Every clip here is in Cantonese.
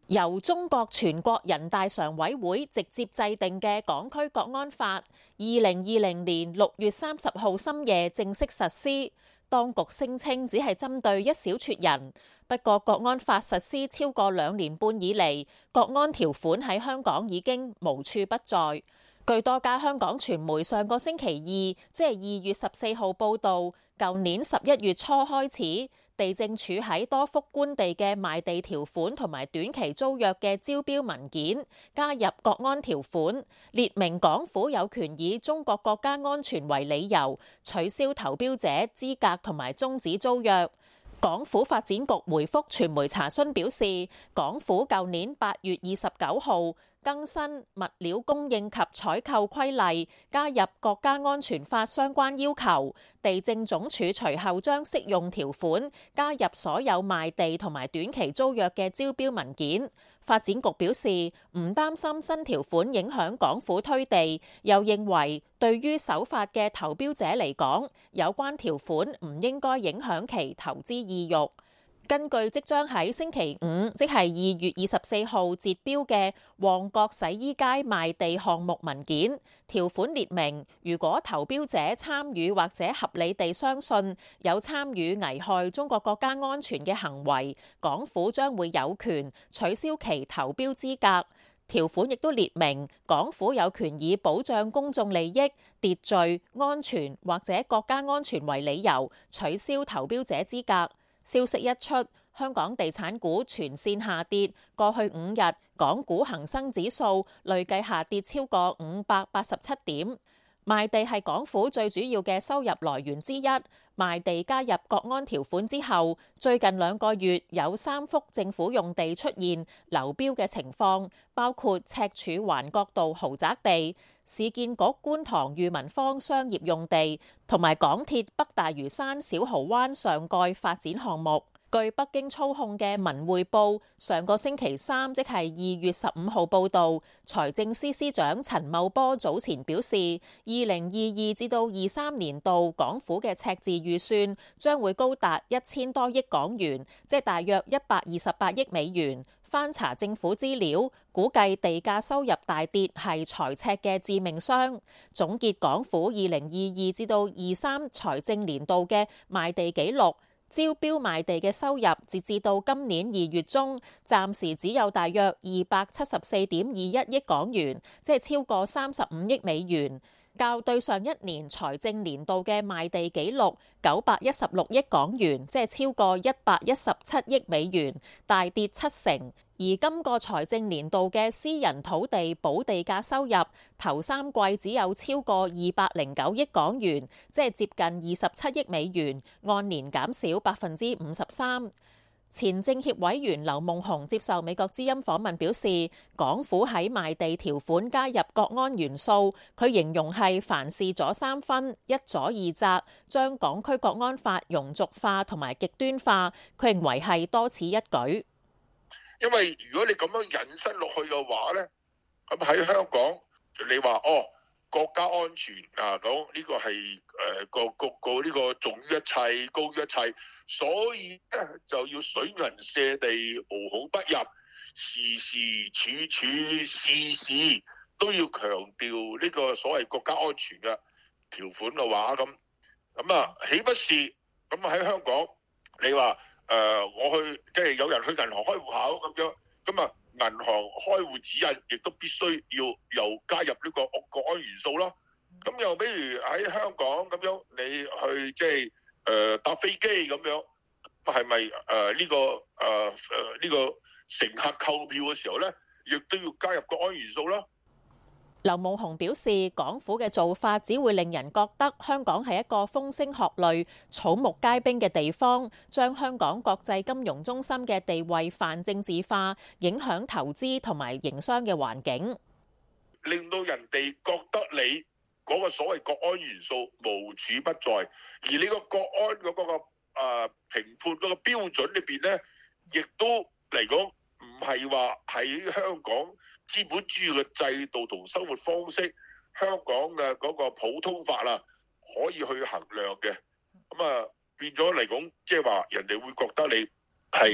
由中國全國人大常委會直接制定嘅港區國安法，2020年6月30號深夜正式實施。當局聲稱只係針對一小撮人，不過國安法實施超過2年半以嚟，國安條款喺香港已經無處不在。據多家香港傳媒上個星期二，即係2月14號報導，舊年11月初開始，地政署喺多幅官地嘅賣地條款同埋短期租約嘅招標文件加入國安條款，列明港府有權以中國國家安全為理由取消投標者資格同埋終止租約。港府發展局回覆傳媒查詢表示，港府舊年8月29號更新物料供應及採購規例，加入國家安全法相關要求。地政總署隨後將適用條款加入所有賣地同埋短期租約嘅招標文件。發展局表示唔擔心新條款影響港府推地，又認為對於守法嘅投標者嚟講，有關條款唔應該影響其投資意欲。根據即將喺星期五，即係2月24號截標嘅旺角洗衣街賣地項目文件，條款列明，如果投標者參與或者合理地相信有參與危害中國國家安全嘅行為，港府將會有權取消其投標資格。條款亦都列明，港府有權以保障公眾利益、秩序、安全或者國家安全為理由取消投標者資格。消息一出，香港地產股全線下跌。過去5日，港股恒生指數累計下跌超過587點。賣地係港府最主要嘅收入來源之一。賣地加入國安條款之後，最近2個月有3幅政府用地出現流標嘅情況，包括赤柱環角道豪宅地、市建局觀塘裕民坊商業用地同埋港鐵北大嶼山小蠔灣上蓋發展項目。據北京操控嘅《文匯報》上個星期三，即係2月15號報導，財政司司長陳茂波早前表示，2022至到23年度港府嘅赤字預算將會高達1000多億港元，即係大約128億美元。翻查政府資料，估計地價收入大跌係財赤嘅致命傷。總結港府2022至到23財政年度嘅賣地紀錄。招標賣地嘅收入，截至到今年2月中，暫時只有大約274.21億港元，即係超過35億美元，較對上一年財政年度嘅賣地紀錄916億港元，即係超過117億美元，大跌7成。而今個財政年度嘅私人土地補地價收入，頭3季只有超過209億港元，即係接近27億美元，按年減少53%。前政協委員劉夢熊接受美國之音訪問表示，港府喺賣地條款加入國安元素，佢形容係凡事左3分，一左二責，將港區國安法庸俗化同埋極端化，佢認為係多此一舉。 因為如果你咁樣引申落去嘅話咧，咁喺香港你話國家安全啊，講呢個係個呢個重於一切，高於一切，所以咧就要水銀瀉地，無孔不入，時時處處事事都要強調呢個所謂國家安全嘅條款嘅話，咁啊，豈不是咁喺香港你話？我去即係有人去銀行開戶口咁樣，咁啊銀行開戶指引亦都必須要又加入呢個國安元素咯。咁又比如喺香港咁樣，你去即係搭飛機咁樣，係咪呢個乘客購票嘅時候咧，亦都要加入國安元素咯？ 劉夢熊表示，港府嘅做法只會令人覺得香港係一個風聲鶴唳、草木皆兵嘅地方，將香港國際金融中心嘅地位泛政治化，影響投資同埋營商嘅環境， 令到人哋覺得你嗰個所謂國安元素無處不在，而你個國安嗰個評判嗰個標準裏邊咧，亦都嚟講唔係話喺香港資本主義嘅制度同生活方式，香港嘅嗰個普通法啦，可以去衡量嘅。咁啊變咗嚟講，即係話人哋會覺得你係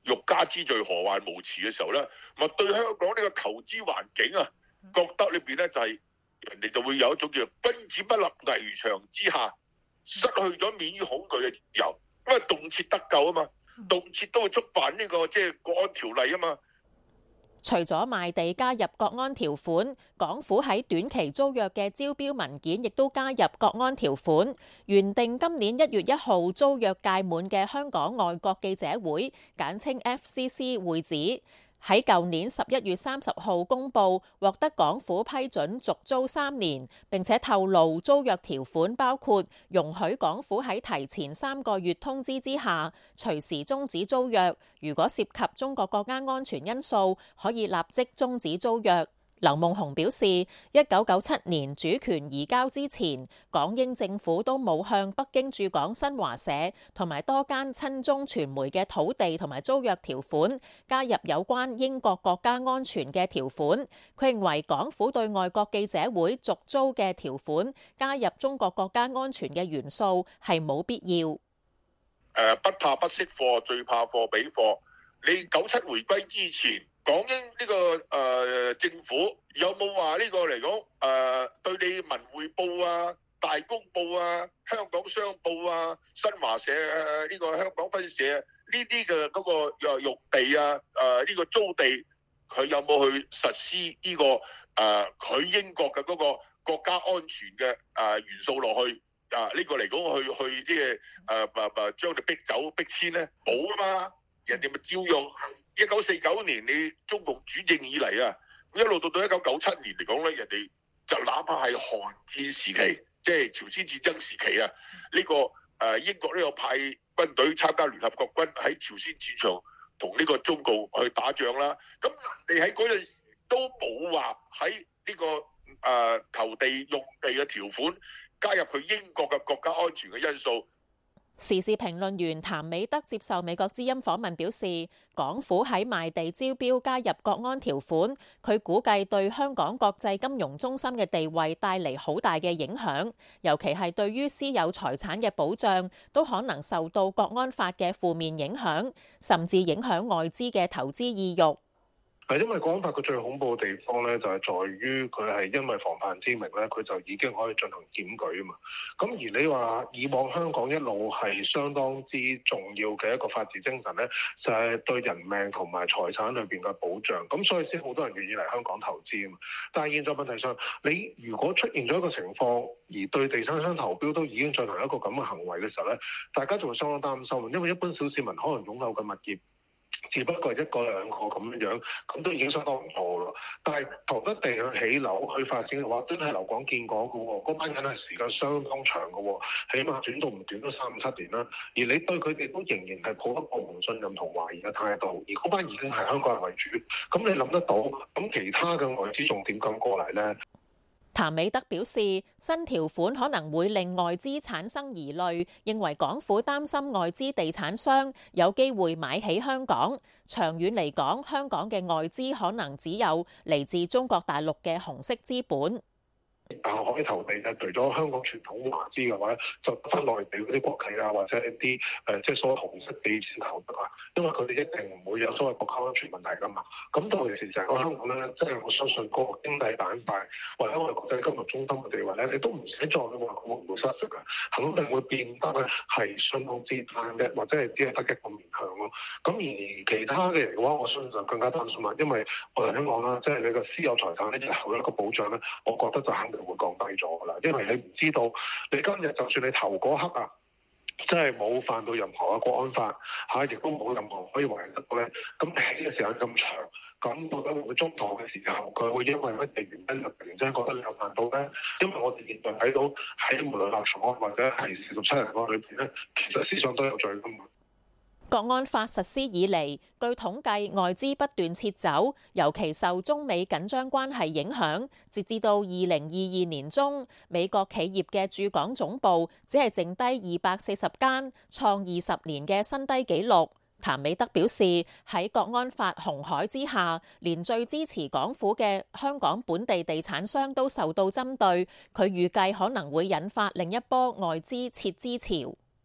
欲加之罪，何患無辭嘅時候咧，咪對香港呢個投資環境啊，覺得裏邊咧就係人哋就會有一種叫君子不立危牆之下，失去咗免於恐懼嘅自由，因為動輒得咎啊嘛，動輒都會觸犯呢個即係國安條例啊嘛。 除咗賣地加入國安條款，港府喺短期租約嘅招標文件亦都加入國安條款。原定今年1月1號租約屆滿嘅香港外國記者會，簡稱 FCC 會址，喺舊年11月30號公佈獲得港府批准續租3年，並且透露租約條款包括容許港府喺提前3個月通知之下，隨時終止租約。如果涉及中國國家安全因素，可以立即終止租約。劉夢熊表示，1997年主權移交之前，港英政府都冇向北京駐港新華社同埋多間親中傳媒嘅土地同埋租約條款加入有關英國國家安全嘅條款。佢認為港府對外國記者會續租嘅條款加入中國國家安全嘅元素係冇必要。 不怕不識貨，最怕貨比貨。你97回歸之前，港英呢個政府有冇話呢個嚟講對你文匯報啊、大公報啊、香港商報啊、新華社呢個香港分社呢啲嘅嗰個用地啊、呢個租地，佢有冇去實施呢個佢英國嘅嗰個國家安全嘅元素落去？呢個嚟講去即係將你逼走逼遷咧，冇啊嘛，人哋咪照用。1949年你中共主政以嚟啊，一路到1997年嚟講咧，人哋就哪怕係韓戰時期，即係朝鮮戰爭時期啊，呢個英國呢個派軍隊參加聯合國軍喺朝鮮戰場同呢個中共去打仗啦。咁人哋喺嗰陣時都冇話喺呢個投地用地嘅條款加入佢英國嘅國家安全嘅因素。 時事評論員譚美德接受美國之音訪問表示，港府喺賣地招標加入國安條款，佢估計對香港國際金融中心嘅地位帶嚟好大嘅影響，尤其係對於私有財產嘅保障，都可能受到國安法嘅負面影響，甚至影響外資嘅投資意欲。 係因為國安法佢最恐怖嘅地方咧，就係在於佢係因為防範之名咧，佢就已經可以進行檢舉啊嘛。咁而你話以往香港一路係相當之重要嘅一個法治精神咧，就係對人命同埋財產裏邊嘅保障。咁所以先好多人願意嚟香港投資啊嘛。但係現在問題上，你如果出現咗一個情況，而對地產商投標都已經進行一個咁嘅行為嘅時候咧，大家就會相當擔心，因為一般小市民可能擁有嘅物業只不過係1個2個咁樣，咁都已經相當唔錯咯。但係投得地去起樓去發展嘅話，真係樓廣見廣嘅喎，嗰班人係時間相當長嘅喎，起碼短到唔短都3、7年啦。而你對佢哋都仍然係抱一個唔信任同懷疑嘅態度，而嗰班已經係香港人為主，咁你諗得到，咁其他嘅外資仲點敢過嚟呢？ 譚美德表示，新條款可能會令外資產生疑慮，認為港府擔心外資地產商有機會買起香港。長遠嚟講，香港嘅外資可能只有嚟自中國大陸嘅紅色資本。 但係可以投地嘅，除咗香港傳統華資嘅話咧，就得翻內地嗰啲國企啊，或者一啲即係所謂紅色地先投得啊，因為佢哋一定唔會有所謂國家安全問題噶嘛。咁到其時成個香港咧，即係我相信嗰個經濟板塊或者我哋國際金融中心嘅地位咧，你都唔使再話會唔會失色啊，肯定會變得咧係相當之單一，或者係只係得一個面向咯。咁而其他嘅嘅話，我相信就更加擔心啦，因為我哋香港啦，即係你個私有財產咧，日後一個保障咧，我覺得就肯定會降低咗噶啦，因為你唔知道你今日就算你投嗰刻啊，即係冇犯到任何嘅國安法嚇，亦都冇任何可以為人得到咧。咁起嘅時間咁長，咁到底會唔會中途嘅時候，佢會因為乜嘢原因突然之間覺得你有難度咧？因為我哋現在睇到喺無論立場案或者係47人案裏邊咧，其實思想都有罪噶嘛。 國安法實施以嚟，據統計外資不斷撤走，尤其受中美緊張關係影響。截至到2022年中，美國企業嘅駐港總部只係剩低240間，創20年嘅新低紀錄。譚美德表示，喺國安法紅海之下，連最支持港府嘅香港本地地產商都受到針對，佢預計可能會引發另一波外資撤資潮。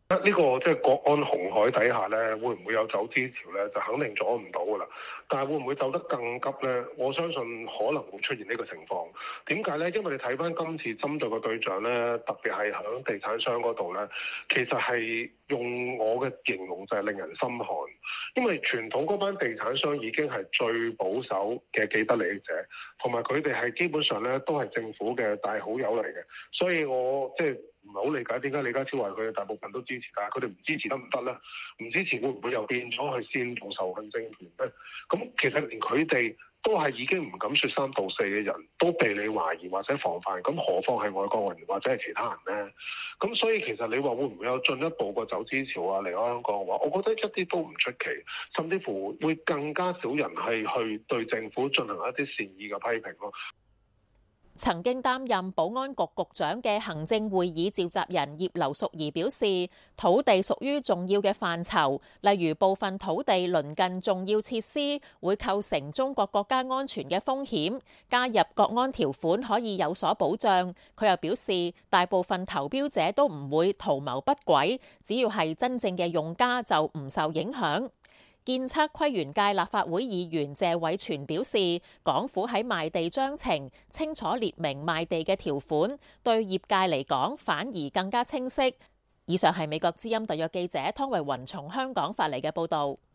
呢個即係國安紅海底下咧，會唔會有走資潮咧？就肯定阻唔到噶啦。但係會唔會走得更急咧？我相信可能會出現呢個情況。點解咧？因為你睇翻今次針對嘅對象咧，特別係響地產商嗰度咧，其實係用我嘅形容就係令人心寒。因為傳統嗰班地產商已經係最保守嘅既得利益者，同埋佢哋係基本上咧都係政府嘅大好友嚟嘅，所以我即係唔係好理解點解李家超話佢哋大部分都支持，但係佢哋唔支持得唔得咧？唔支持會唔會又變咗去煽動仇恨政權咧？咁其實連佢哋都係已經唔敢説三道四嘅人，都被你懷疑或者防範，咁何況係外國人或者係其他人咧？咁所以其實你話會唔會有進一步個走資潮啊離開香港嘅話，我覺得一啲都唔出奇，甚至乎會更加少人係去對政府進行一啲善意嘅批評咯。 曾經擔任保安局局長嘅行政會議召集人葉劉淑儀表示，土地屬於重要嘅範疇，例如部分土地鄰近重要設施，會構成中國國家安全嘅風險，加入國安條款可以有所保障。佢又表示，大部分投標者都唔會圖謀不軌，只要係真正嘅用家就唔受影響。建測規園界立法會議員謝偉銓表示，港府喺賣地章程清楚列明賣地嘅條款，對業界嚟講反而更加清晰。以上係美國之音特約記者湯慧雲從香港發嚟嘅報導。